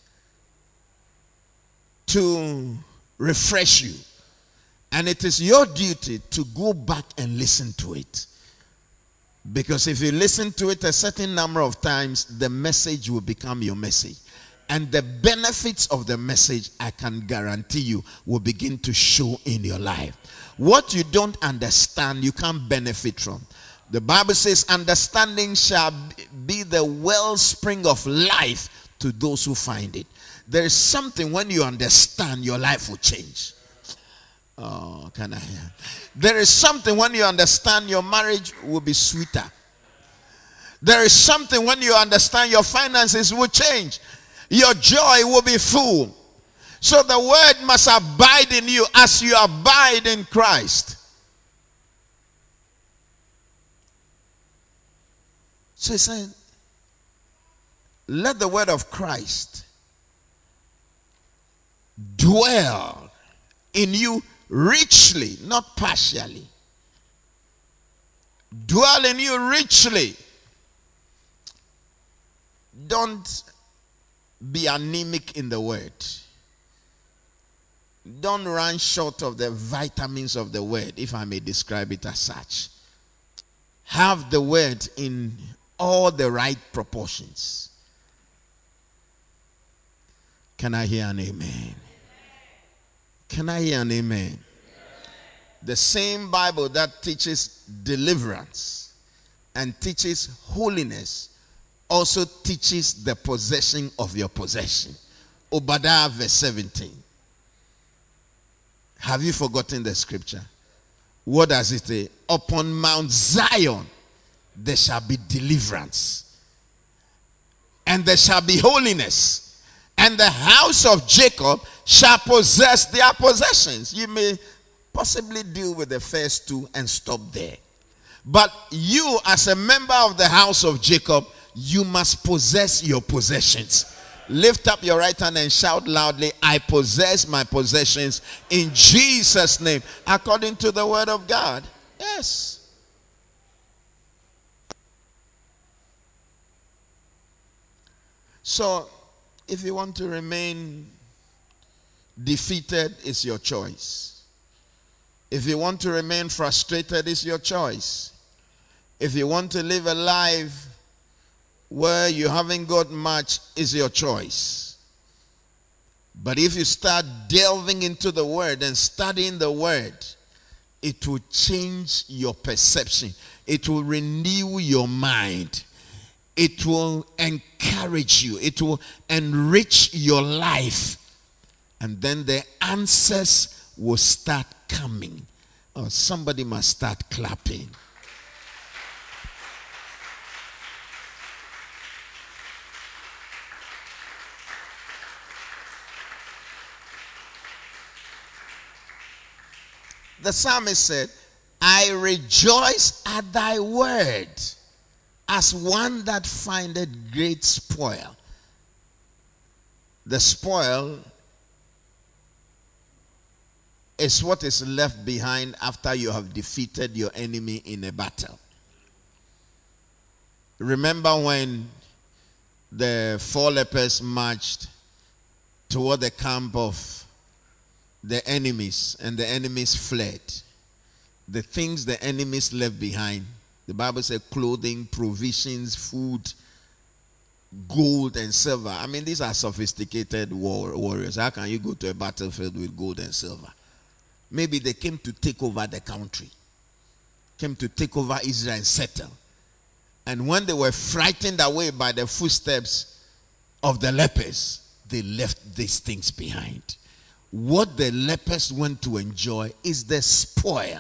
to refresh you. And it is your duty to go back and listen to it. Because if you listen to it a certain number of times, the message will become your message. And the benefits of the message, I can guarantee you, will begin to show in your life. What you don't understand, you can't benefit from. The Bible says, understanding shall be the wellspring of life to those who find it. There is something when you understand, your life will change. Oh, can I hear? There is something when you understand, your marriage will be sweeter. There is something when you understand, your finances will change. Your joy will be full. So the word must abide in you as you abide in Christ. So he said, let the word of Christ dwell in you richly, not partially. Dwell in you richly. Don't be anemic in the word. Don't run short of the vitamins of the word, if I may describe it as such. Have the word in all the right proportions. Can I hear an amen? Can I hear an amen? The same Bible that teaches deliverance and teaches holiness also teaches the possession of your possession. Obadiah verse seventeen. Have you forgotten the scripture? What does it say? Upon Mount Zion there shall be deliverance, and there shall be holiness, and the house of Jacob shall possess their possessions. You may possibly deal with the first two and stop there. But you, as a member of the house of Jacob, you must possess your possessions. Lift up your right hand and shout loudly, I possess my possessions in Jesus' name, according to the word of God. Yes. So, if you want to remain defeated, it's your choice. If you want to remain frustrated, it's your choice. If you want to live a life where you haven't got much, is your choice. But if you start delving into the word and studying the word, it will change your perception. It will renew your mind. It will encourage you. It will enrich your life. And then the answers will start coming. Oh, somebody must start clapping. The psalmist said, I rejoice at thy word as one that findeth great spoil. The spoil is what is left behind after you have defeated your enemy in a battle. Remember when the four lepers marched toward the camp of the enemies, and the enemies fled. The things the enemies left behind, the Bible said clothing, provisions, food, gold and silver. I mean, these are sophisticated war warriors. How can you go to a battlefield with gold and silver? Maybe they came to take over the country, came to take over Israel and settle. And when they were frightened away by the footsteps of the lepers, they left these things behind. What the lepers went to enjoy is the spoil.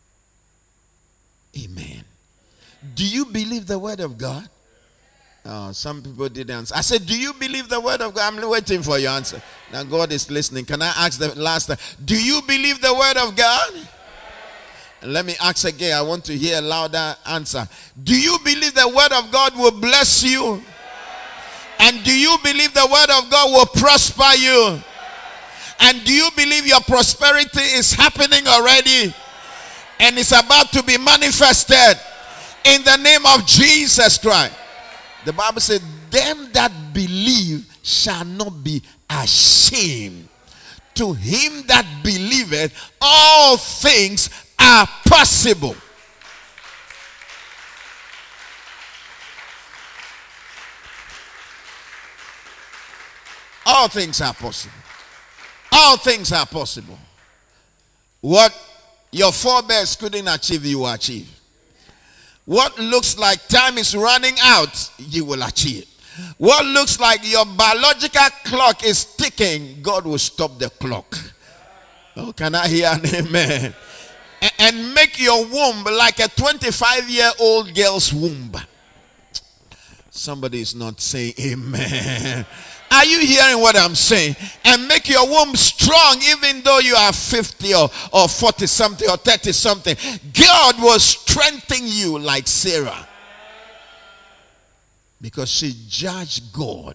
Amen. Do you believe the word of God? Oh, some people didn't answer. I said, do you believe the word of God? I'm waiting for your answer. Now God is listening. Can I ask the last time? Do you believe the word of God? And let me ask again. I want to hear a louder answer. Do you believe the word of God will bless you? And do you believe the word of God will prosper you? And do you believe your prosperity is happening already? And it's about to be manifested in the name of Jesus Christ. The Bible said, them that believe shall not be ashamed. To him that believeth, all things are possible. All things are possible. All things are possible. What your forebears couldn't achieve, you will achieve. What looks like time is running out, you will achieve. What looks like your biological clock is ticking, God will stop the clock. Oh, can I hear an amen? And make your womb like a twenty-five-year-old girl's womb. Somebody is not saying amen. Are you hearing what I'm saying? And make your womb strong even though you are fifty or, or forty something or thirty something. God will strengthen you like Sarah. Because she judged God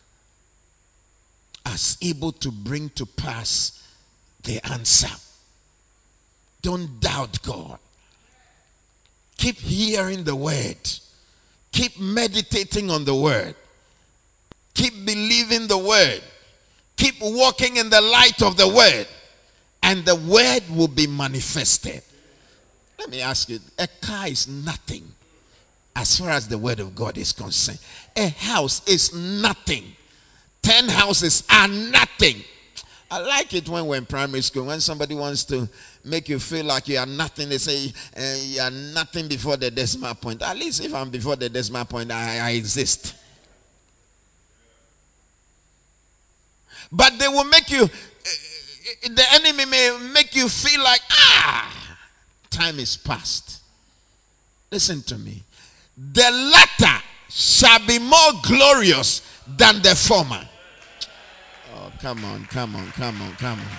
as able to bring to pass the answer. Don't doubt God. Keep hearing the word. Keep meditating on the word. Keep believing the word. Keep walking in the light of the word. And the word will be manifested. Let me ask you, a car is nothing as far as the word of God is concerned. A house is nothing. Ten houses are nothing. I like it when we're in primary school, when somebody wants to make you feel like you are nothing, they say uh, you are nothing before the decimal point. At least if I'm before the decimal point, I, I exist. But they will make you, uh, the enemy may make you feel like, ah, time is past. Listen to me. The latter shall be more glorious than the former. Oh, come on, come on, come on, come on.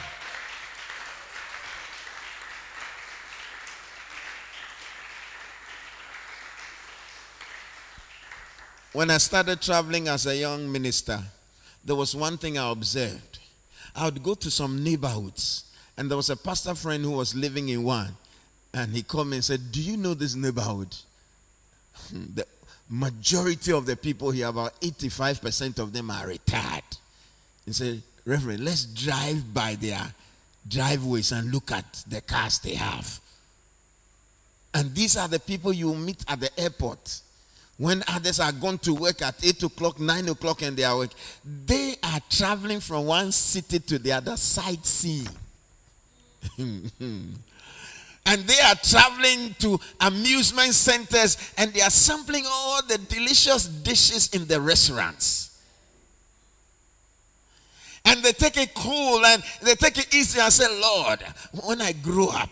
When I started traveling as a young minister, there was one thing I observed. I would go to some neighborhoods, and there was a pastor friend who was living in one, and he called me and said, do you know this neighborhood? The majority of the people here, about eighty-five percent of them are retired. He said, Reverend, let's drive by their driveways and look at the cars they have. And these are the people you meet at the airport. When others are going to work at eight o'clock, nine o'clock and they are work, they are traveling from one city to the other, sightseeing. And they are traveling to amusement centers and they are sampling all the delicious dishes in the restaurants. And they take it cool and they take it easy and say, Lord, when I grow up,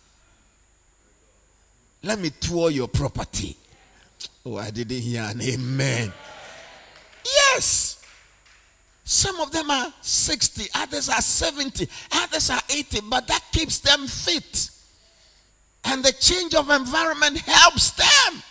let me tour your property. Oh, I didn't hear an amen. Yes. Some of them are sixty, others are seventy, others are eighty, but that keeps them fit. And the change of environment helps them.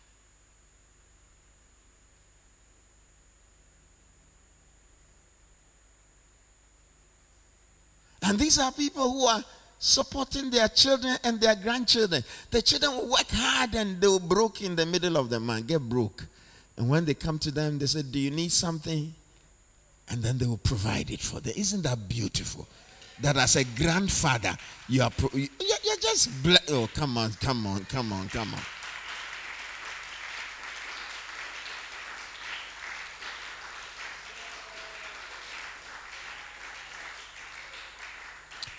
And these are people who are supporting their children and their grandchildren. The children will work hard and they will broke in the middle of the month, get broke. And when they come to them, they say, do you need something? And then they will provide it for them. Isn't that beautiful? That as a grandfather, you are pro- you're, you're just ble- oh, come on, come on, come on, come on.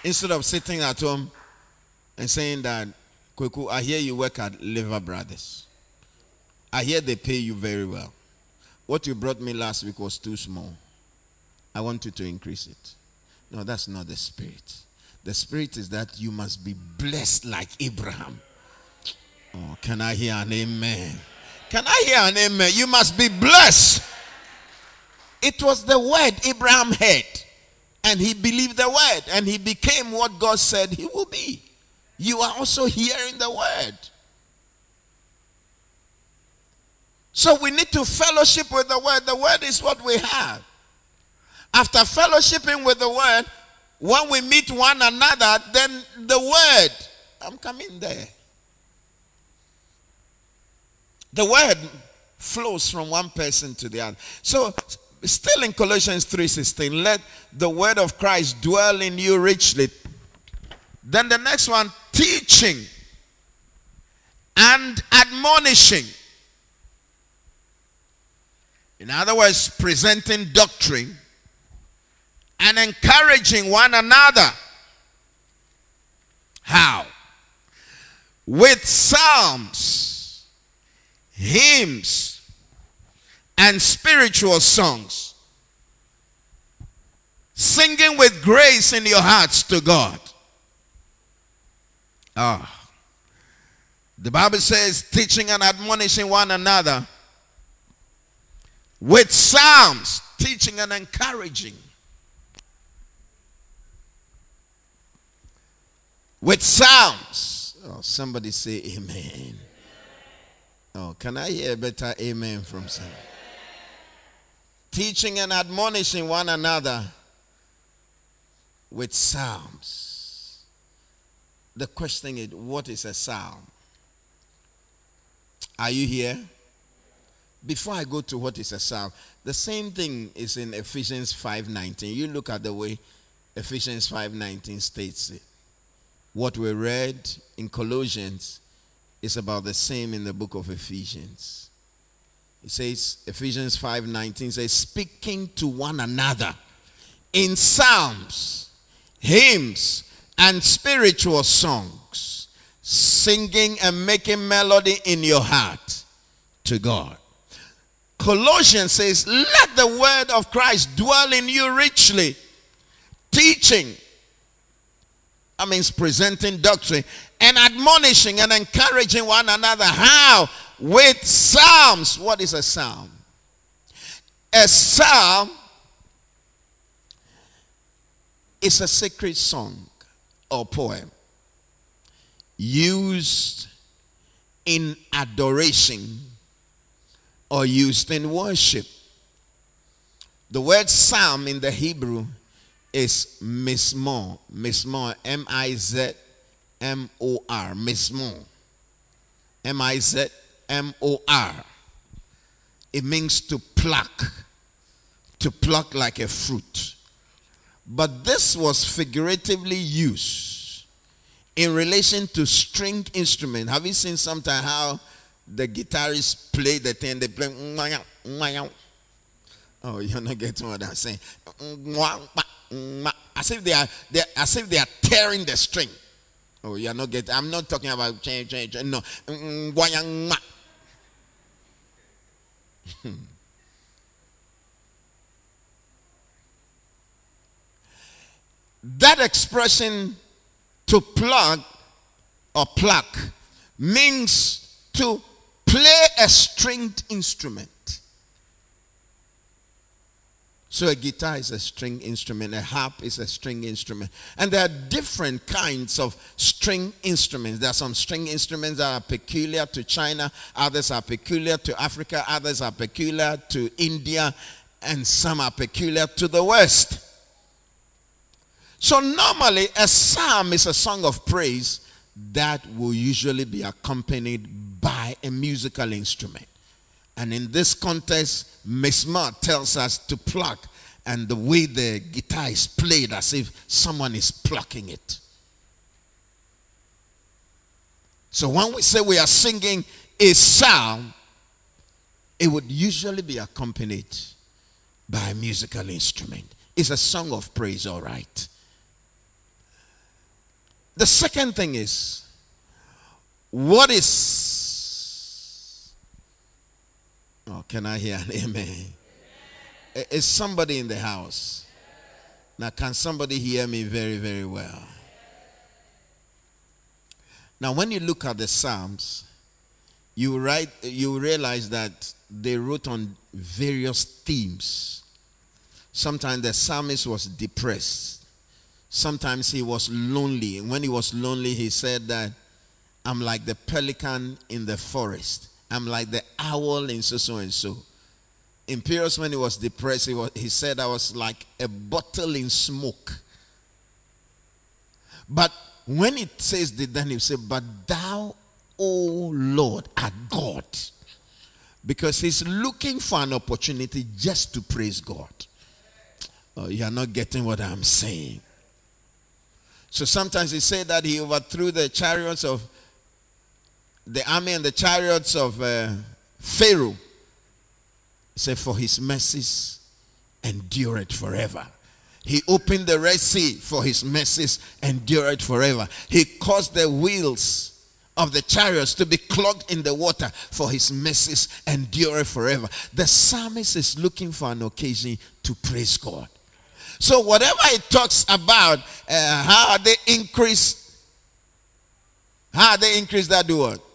Instead of sitting at home and saying that, Kweku, I hear you work at Liver Brothers. I hear they pay you very well. What you brought me last week was too small. I want you to increase it. No, that's not the spirit. The spirit is that you must be blessed like Abraham. Oh, can I hear an amen? Can I hear an amen? You must be blessed. It was the word Abraham heard. And he believed the word. And he became what God said he will be. You are also hearing the word. So we need to fellowship with the word. The word is what we have. After fellowshipping with the word, when we meet one another, then the word, I'm coming there. The word flows from one person to the other. So, still in Colossians three sixteen, let the word of Christ dwell in you richly. Then the next one, teaching and admonishing. In other words, presenting doctrine and encouraging one another. How? With psalms, hymns, and spiritual songs, singing with grace in your hearts to God. Ah, the Bible says, teaching and admonishing one another with psalms, teaching and encouraging. With psalms. Oh, somebody say amen. Oh, can I hear a better amen from someone? Teaching and admonishing one another with psalms. The question is, what is a psalm? Are you here? Before I go to what is a psalm, the same thing is in Ephesians five nineteen. You look at the way Ephesians five nineteen states it. What we read in Colossians is about the same in the book of Ephesians. It says, Ephesians five nineteen says, speaking to one another in psalms, hymns, and spiritual songs, singing and making melody in your heart to God. Colossians says, let the word of Christ dwell in you richly, teaching, that means presenting doctrine, and admonishing and encouraging one another. How? With psalms. What is a psalm? A psalm is a sacred song or poem used in adoration or used in worship. The word psalm in the Hebrew is mizmor. Mizmor, M I Z M O R. Mizmor. M I Z M O R. It means to pluck. To pluck like a fruit. But this was figuratively used in relation to stringed instrument. Have you seen sometime how the guitarists play the thing? They play. Oh, you're not getting what I'm saying. As if they are, they, as if they are tearing the string. Oh, you're not getting. I'm not talking about change, change. No. That expression, to plug or pluck, means to play a stringed instrument. So a guitar is a string instrument, a harp is a string instrument. And there are different kinds of string instruments. There are some string instruments that are peculiar to China, others are peculiar to Africa, others are peculiar to India, and some are peculiar to the West. So normally a psalm is a song of praise that will usually be accompanied by a musical instrument. And in this context, mizmor tells us to pluck, and the way the guitar is played as if someone is plucking it. So when we say we are singing a psalm, it would usually be accompanied by a musical instrument. It's a song of praise, all right. The second thing is, what is, oh, can I hear an amen? Is somebody in the house? Now, can somebody hear me very, very well? Now, when you look at the Psalms, you write, you realize that they wrote on various themes. Sometimes the psalmist was depressed. Sometimes he was lonely. And when he was lonely, he said that, I'm like the pelican in the forest. I'm like the owl in so, so, and so. In periods when he was depressed, he, was, he said, I was like a bottle in smoke. But when it says that, then he said, but thou, O Lord, art God. Because he's looking for an opportunity just to praise God. Oh, you are not getting what I'm saying. So sometimes he said that he overthrew the chariots of the army and the chariots of uh, Pharaoh. He said, for his mercies endureth forever. He opened the Red Sea, for his mercies endureth forever. He caused the wheels of the chariots to be clogged in the water, for his mercies endureth forever. The psalmist is looking for an occasion to praise God. So whatever it talks about, uh, how they increase, how they increase that do what?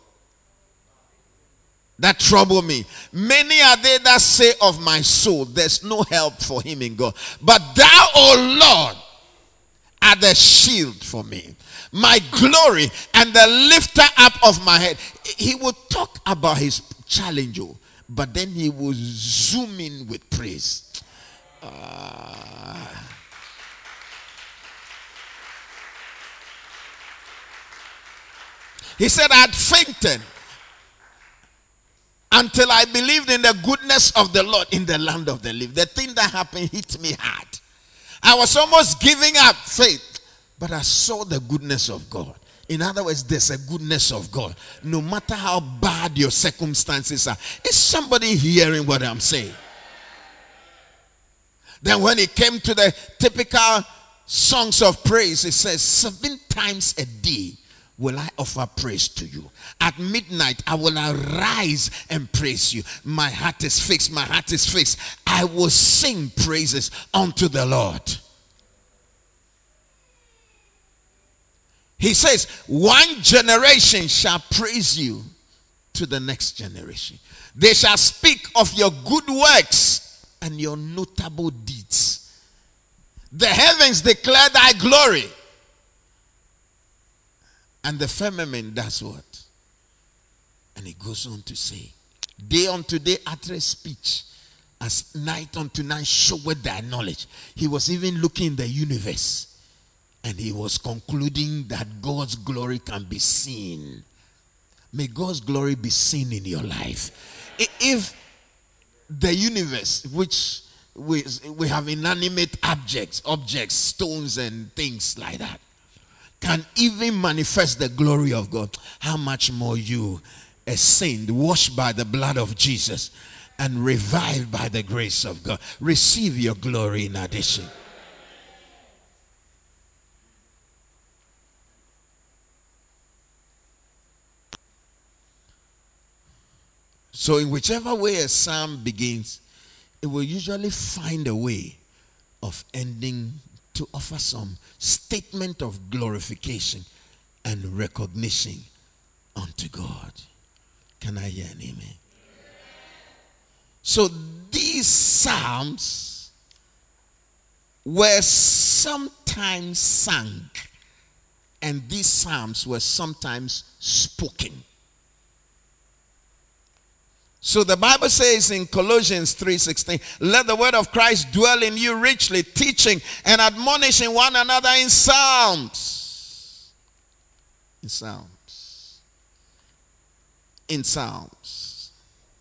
That trouble me. Many are they that say of my soul, there's no help for him in God. But thou, O Lord, art the shield for me, my glory and the lifter up of my head. He will talk about his challenge, but then he will zoom in with praise. Uh, he said, I had fainted until I believed in the goodness of the Lord in the land of the living. The thing that happened hit me hard. I was almost giving up faith, but I saw the goodness of God. In other words, there's a goodness of God. No matter how bad your circumstances are. Is somebody hearing what I'm saying? Then when it came to the typical songs of praise, it says, seven times a day will I offer praise to you. At midnight, I will arise and praise you. My heart is fixed. My heart is fixed. I will sing praises unto the Lord. He says, one generation shall praise you to the next generation. They shall speak of your good works and your notable deeds. The heavens declare thy glory. And the firmament does what? And he goes on to say, day unto day uttereth speech, as night unto night showeth thy knowledge. He was even looking in the universe, and he was concluding that God's glory can be seen. May God's glory be seen in your life. If the universe, which we, we have inanimate objects, objects, stones and things like that, can even manifest the glory of God, how much more you, a saint, washed by the blood of Jesus and revived by the grace of God, receive your glory in addition. So in whichever way a psalm begins, it will usually find a way of ending to offer some statement of glorification and recognition unto God. Can I hear an amen? So these psalms were sometimes sung, and these psalms were sometimes spoken. So the Bible says in Colossians three sixteen, let the word of Christ dwell in you richly, teaching and admonishing one another in psalms. In psalms. In psalms.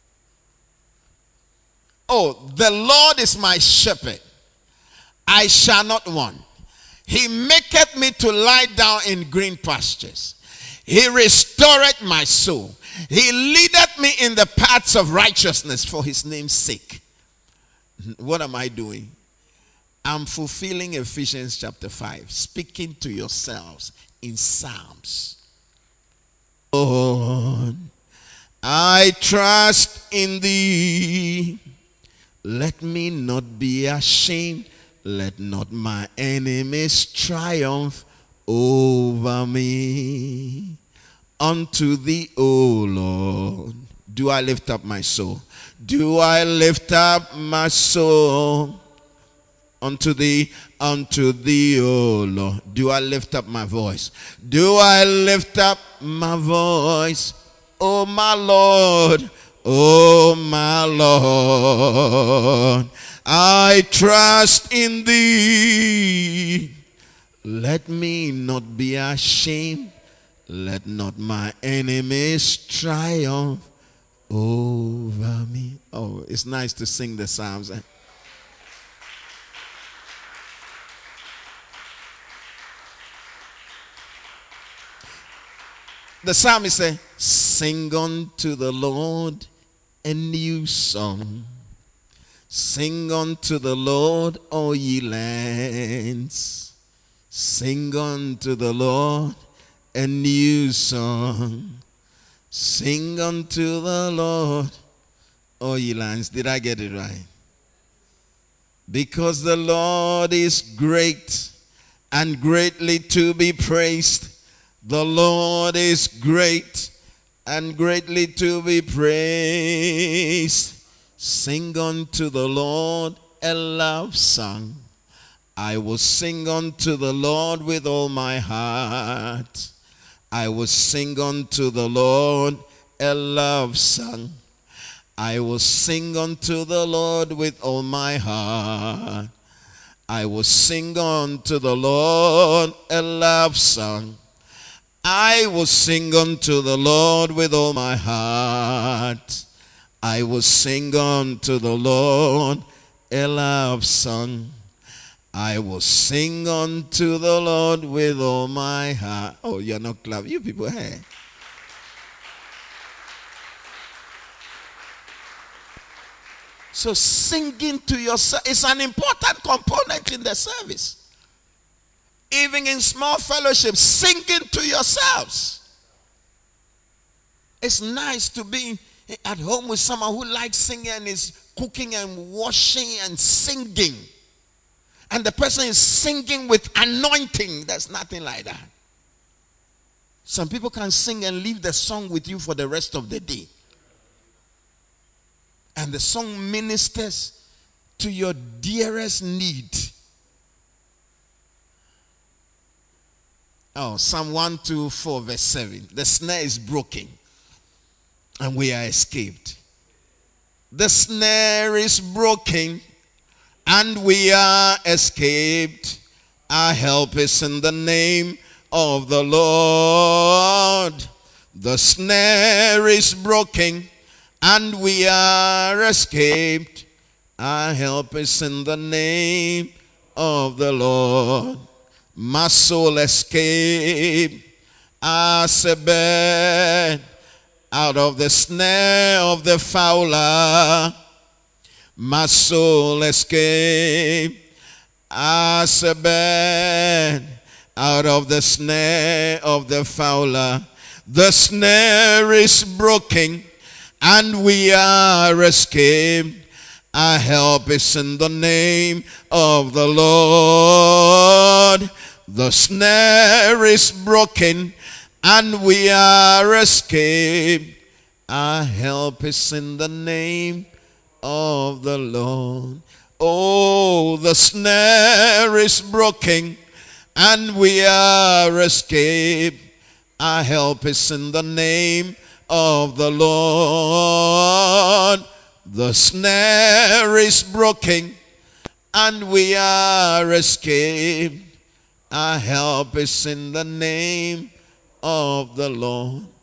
Oh, the Lord is my shepherd. I shall not want. He maketh me to lie down in green pastures. He restoreth my soul. He leadeth me in the paths of righteousness for his name's sake. What am I doing? I'm fulfilling Ephesians chapter five, speaking to yourselves in Psalms. Lord, I trust in thee. Let me not be ashamed. Let not my enemies triumph over me. Unto thee, O Lord, do I lift up my soul. Do I lift up my soul. Unto thee, unto thee, O Lord, do I lift up my voice. Do I lift up my voice, O my Lord, O my Lord. I trust in thee. Let me not be ashamed. Let not my enemies triumph over me. Oh, it's nice to sing the Psalms. Eh? The psalmist says, sing unto the Lord a new song. Sing unto the Lord, all ye lands. Sing unto the Lord a new song. Sing unto the Lord, all ye lands. Did I get it right? Because the Lord is great and greatly to be praised. The Lord is great and greatly to be praised. Sing unto the Lord a love song. I will sing unto the Lord with all my heart. I will sing unto the Lord a love song. I will sing unto the Lord with all my heart. I will sing unto the Lord a love song. I will sing unto the Lord with all my heart. I will sing unto the Lord a love song. I will sing unto the Lord with all my heart. Oh, you're not clapping. You people, hey. So singing to yourself is an important component in the service. Even in small fellowships, singing to yourselves. It's nice to be at home with someone who likes singing and is cooking and washing and singing. And the person is singing with anointing. There's nothing like that. Some people can sing and leave the song with you for the rest of the day. And the song ministers to your dearest need. Oh, Psalm one twenty-four verse seven. The snare is broken and we are escaped. The snare is broken and we are escaped. Our help is in the name of the Lord. The snare is broken and we are escaped. Our help is in the name of the Lord. My soul escaped as a bird out of the snare of the fowler. My soul escaped as a bird out of the snare of the fowler. The snare is broken and we are escaped. Our help is in the name of the Lord. The snare is broken and we are escaped. Our help is in the name of the Lord. Oh, the snare is broken and we are escaped. Our help is in the name of the Lord. The snare is broken and we are escaped. Our help is in the name of the Lord.